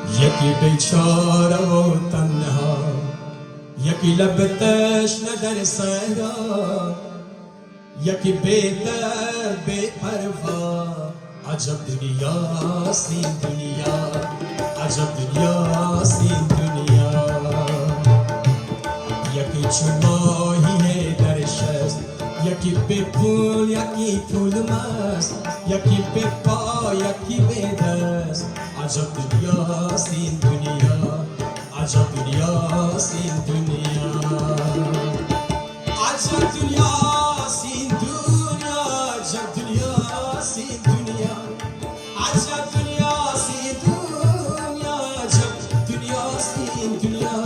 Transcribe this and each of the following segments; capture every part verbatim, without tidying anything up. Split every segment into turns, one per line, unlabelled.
یکی بیچاره و تنها، یکی لب تشنه در صحرا، یکی بی در بی پروا. عجب دنیاست این دنیا، عجب دنیاست این دنیا. یکی چون ماهی در شست، یکی بی پول یکی پول مست، یکی بی پا یکی بی دست. عجب دنیاست این دنیا، عجب دنیاست این دنیا. عجب دنیاست این دنیا، عجب دنیاست این دنیا. عجب دنیاست این دنیا، عجب دنیاست این دنیا.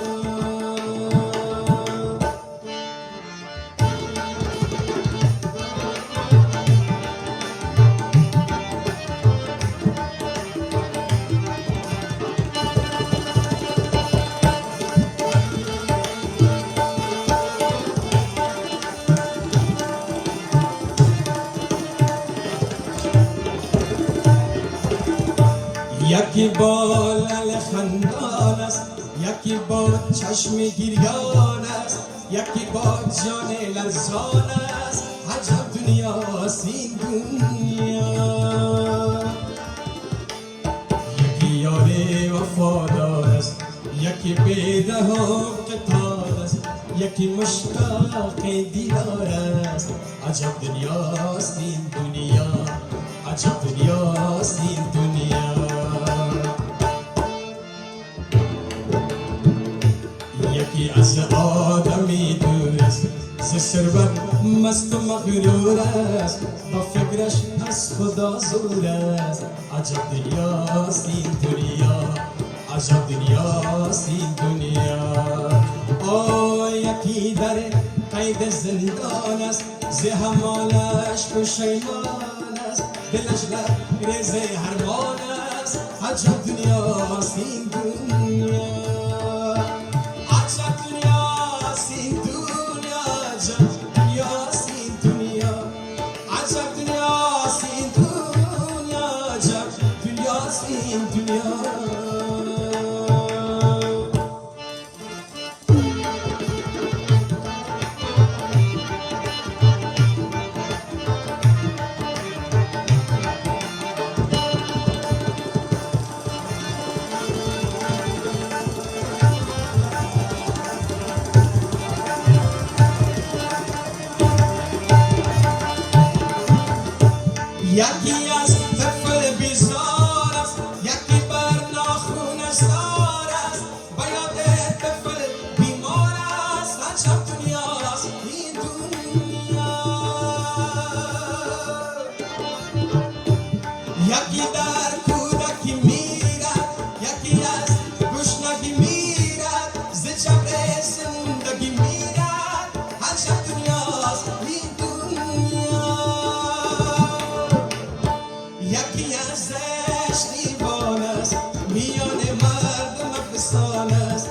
یکی با لل خندان است، یکی با چشم گریان است، یکی با جان لرزان است. عجب دنیاست این دنیا. یکی یار وفادار است، یکی بیده و قطار است، یکی مشتاق دیدار است. عجب دنیاست این دنیا، عجب دنیاست این دنیا. یکی از آدمی دور است، ز ثروت مست و مغرور است، با فکرش از خدا زور است. عجب دنیاست این دنیا، عجب دنیاست این دنیا. آه یکی در قید زندان است، ز حمالش پشیمان است، دلش لبریز حرمان است. عجب دنیاست این دنیا. این دنیا. یکی از طفل بیزار است، یکی بر ناخونش زار است، با یاد طفل بیمار است. عجب دنیاست این دنیا. یکی در کودکی میرد، یکی از گشنگی میرد، ز جبر زندگی میرد. عجب دنیاست این دنیا. یکی از عشق دیوان است، میان مردم افسان است،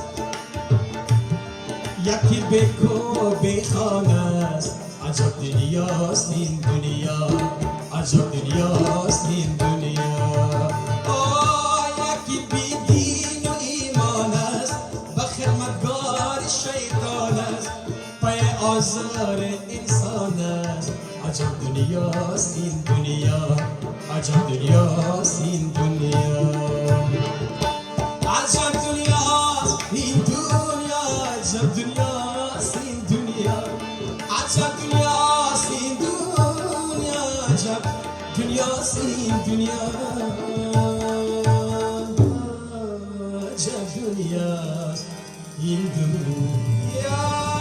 یکی بکو بیخان است. عجب دنیاست این دنیا، عجب دنیاست این دنیا. آه یکی بی دین و ایمان است، و خدمتگار شیطان است، پای آزار انسان است. عجب دنیاست این دنیا، عجب دنیاست این دنیا. عجب دنیاست این دنیا، عجب دنیاست این دنیا. عجب دنیاست این دنیا، عجب دنیاست این دنیا. عجب دنیاست این دنیا.